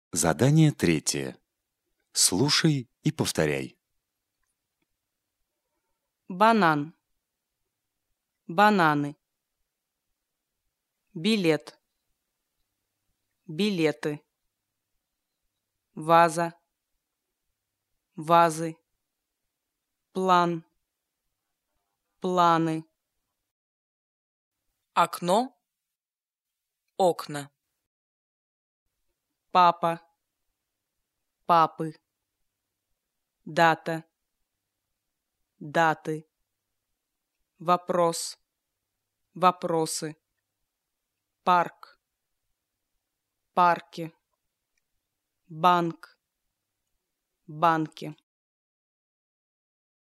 Задание третье. Слушай и повторяй. Банан. Бананы. Билет. Билеты. Ваза. Вазы. План. Планы. Окно. Окна. Папа. Папы. Дата. Даты. Вопрос. Вопросы. Парк. Парки. Банк. Банки.